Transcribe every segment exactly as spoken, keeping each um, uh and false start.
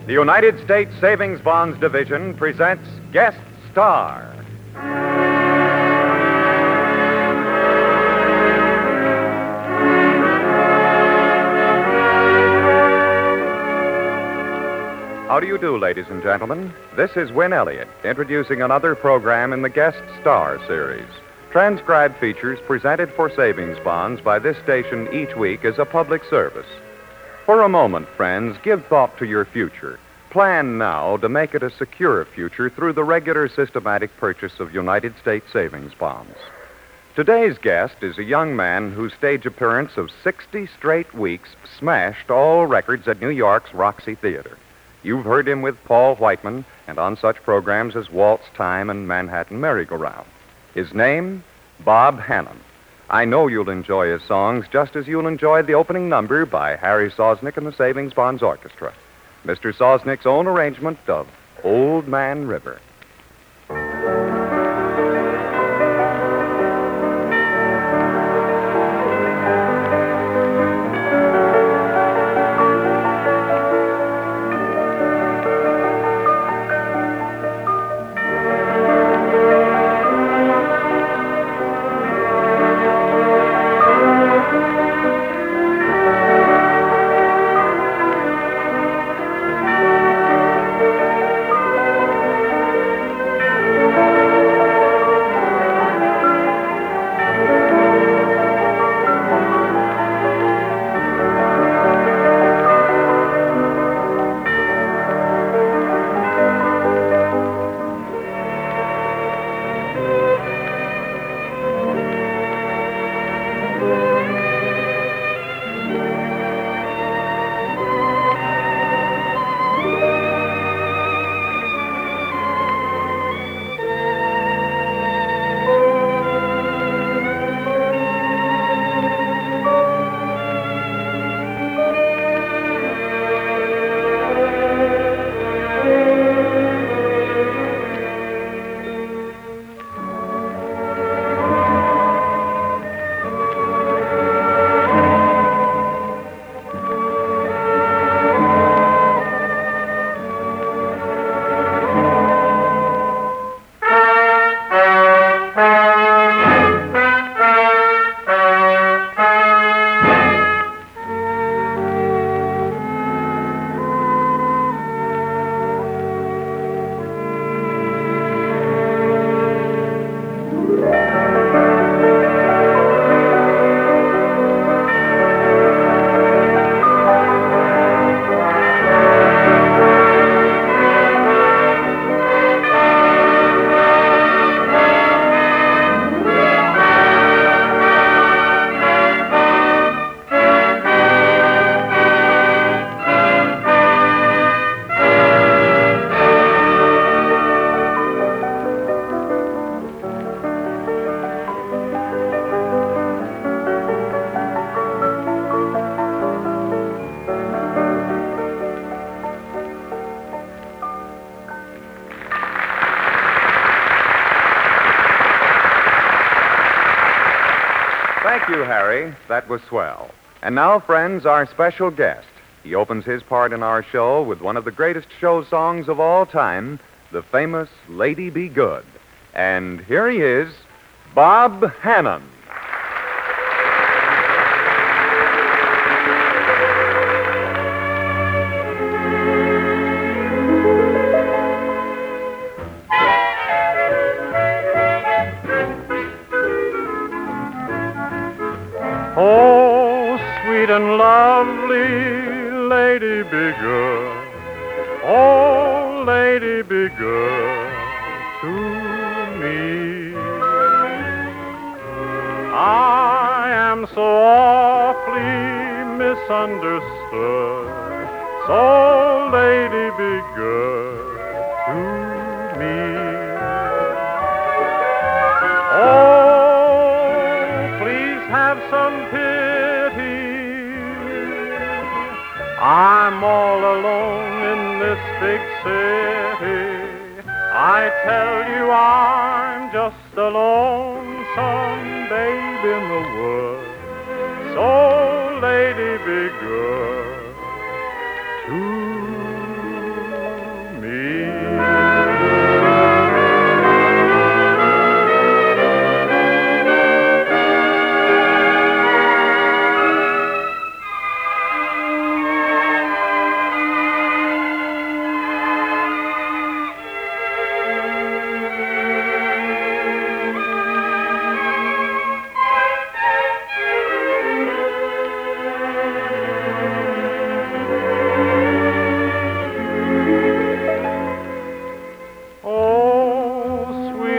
the United States Savings Bonds Division presents Guest Star. How do you do, ladies and gentlemen? This is Win Elliott, introducing another program in the Guest Star series. Transcribed features presented for savings bonds by this station each week as a public service. For a moment, friends, give thought to your future. Plan now to make it a secure future through the regular systematic purchase of United States savings bonds. Today's guest is a young man whose stage appearance of sixty straight weeks smashed all records at New York's Roxy Theater. You've heard him with Paul Whiteman and on such programs as Waltz Time and Manhattan Merry-Go-Round. His name, Bob Hannon. I know you'll enjoy his songs just as you'll enjoy the opening number by Harry Sosnick and the Savings Bonds Orchestra. Mister Sosnick's own arrangement of Old Man River. Thank you, Harry. That was swell. And now, friends, our special guest. He opens his part in our show with one of the greatest show songs of all time, the famous Lady Be Good. And here he is, Bob Hannon. Oh, sweet and lovely Lady Be Good. Oh, Lady Be Good to me. I am so awfully misunderstood. So, Lady Be Good to me. Oh, please have some pity. I'm all alone in this big city. I tell you I'm just a lonesome babe in the woods. So, Lady Be Good to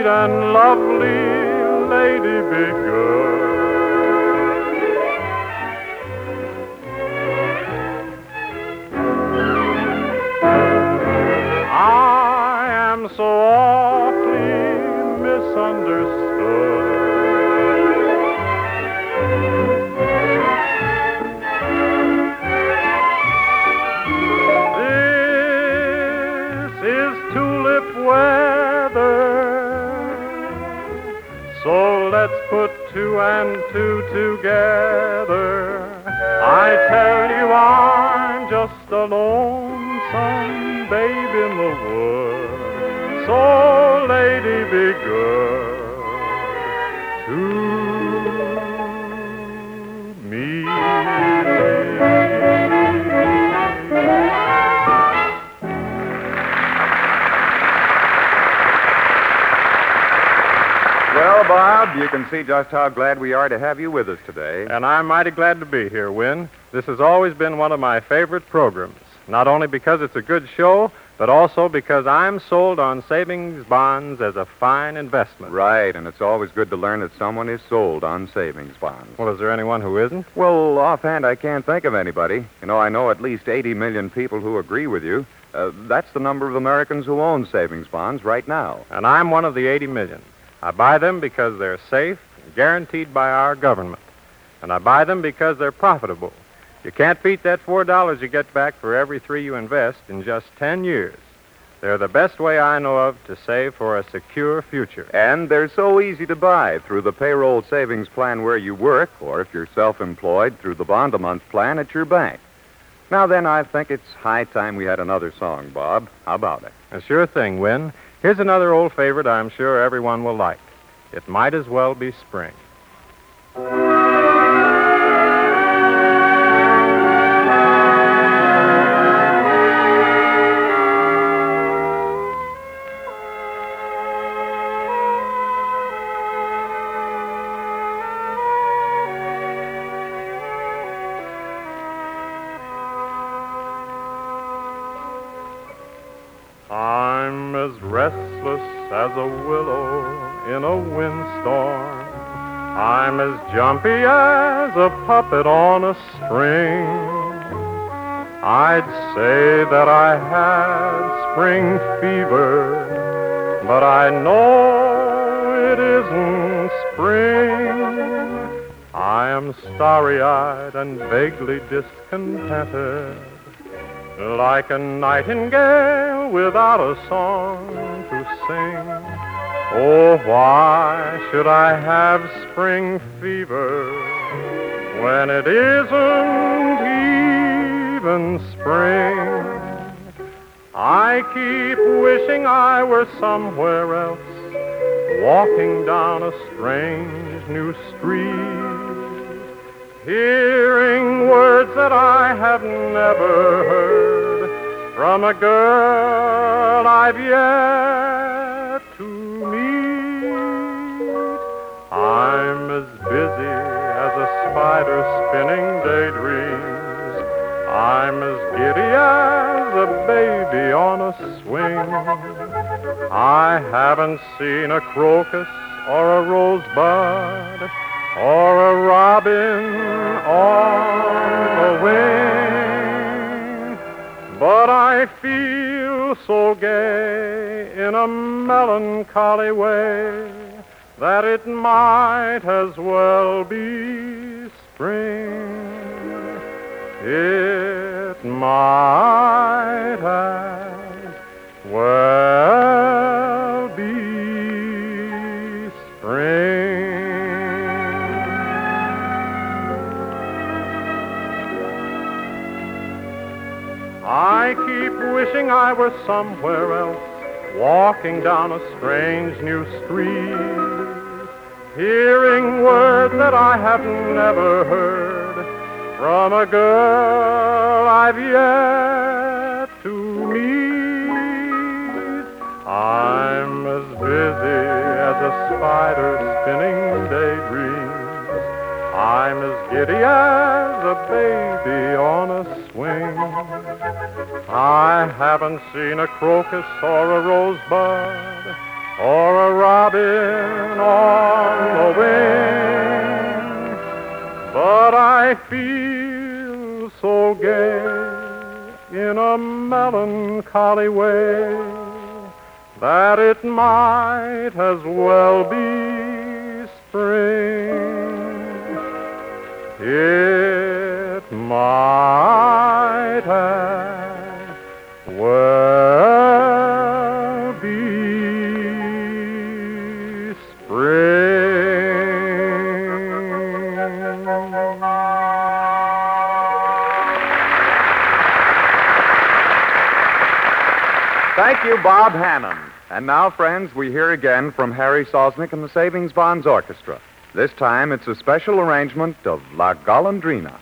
sweet and lovely lady be good. I am so awfully misunderstood. This is tulip weather, so let's put two and two together. I tell you I'm just a lonesome babe in the woods, so lady be good to me. Well, Bob, you can see just how glad we are to have you with us today. And I'm mighty glad to be here, Win. This has always been one of my favorite programs, not only because it's a good show, but also because I'm sold on savings bonds as a fine investment. Right, and it's always good to learn that someone is sold on savings bonds. Well, is there anyone who isn't? Well, offhand, I can't think of anybody. You know, I know at least eighty million people who agree with you. Uh, that's the number of Americans who own savings bonds right now. And I'm one of the eighty million. I buy them because they're safe and guaranteed by our government. And I buy them because they're profitable. You can't beat that four dollars you get back for every three you invest in just ten years. They're the best way I know of to save for a secure future. And they're so easy to buy through the payroll savings plan where you work, or if you're self-employed, through the bond-a-month plan at your bank. Now then, I think it's high time we had another song, Bob. How about it? A sure thing, Win. Here's another old favorite I'm sure everyone will like. It might as well be spring. I'm as restless as a willow in a windstorm. I'm as jumpy as a puppet on a string. I'd say that I had spring fever, but I know it isn't spring. I am starry-eyed and vaguely discontented, like a nightingale without a song to sing. Oh, why should I have spring fever when it isn't even spring? I keep wishing I were somewhere else, walking down a strange new street, hearing words that I have never heard from a girl I've yet to meet. I'm as busy as a spider spinning daydreams. I'm as giddy as a baby on a swing. I haven't seen a crocus or a rosebud or a robin on the wing, but I feel so gay in a melancholy way that it might as well be spring. It might as well be spring. I keep wishing I were somewhere else, walking down a strange new street, hearing words that I have never heard from a girl I've yet to meet. I'm as busy as a spider spinning daydreams. I'm as giddy as a baby on a swing. I haven't seen a crocus or a rosebud or a robin on the wing, but I feel so gay in a melancholy way that it might as well be spring. It might as well be spring. Thank you, Bob Hannon. And now, friends, we hear again from Harry Sosnick and the Savings Bonds Orchestra. This time, it's a special arrangement of La Golondrina.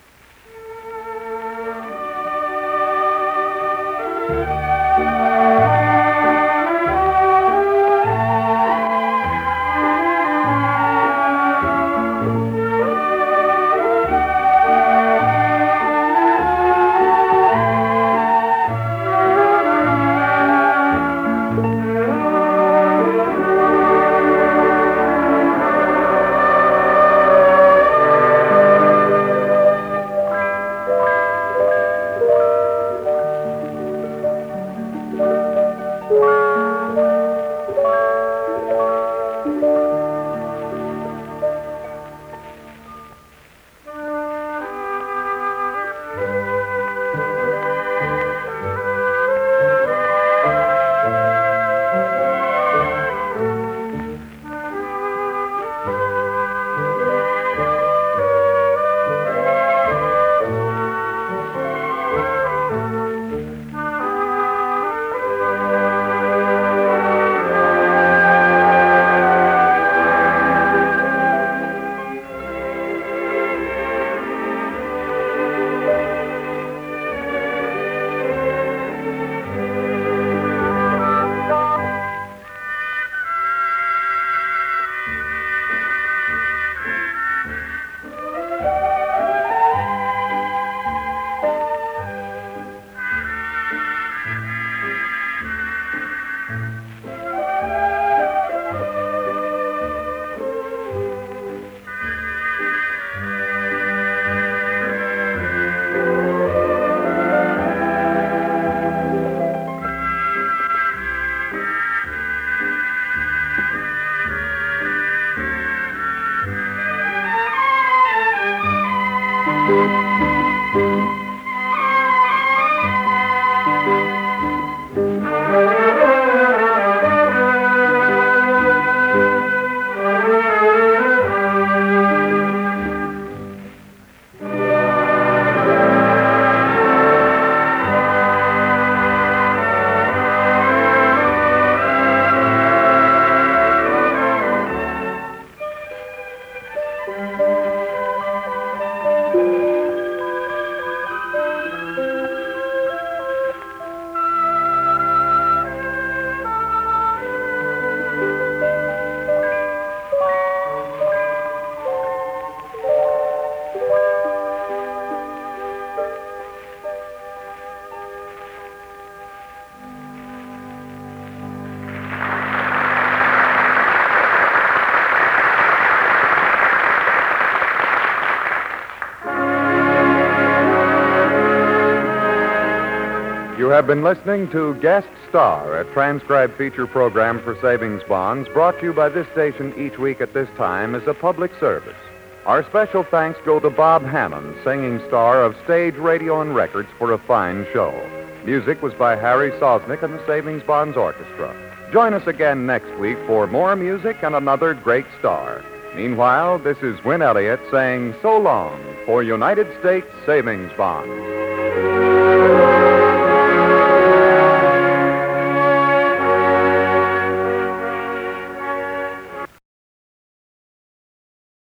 You have been listening to Guest Star, a transcribed feature program for savings bonds brought to you by this station each week at this time as a public service. Our special thanks go to Bob Hannon, singing star of stage, radio, and records for a fine show. Music was by Harry Sosnick and the Savings Bonds Orchestra. Join us again next week for more music and another great star. Meanwhile, this is Win Elliott saying so long for United States Savings Bonds.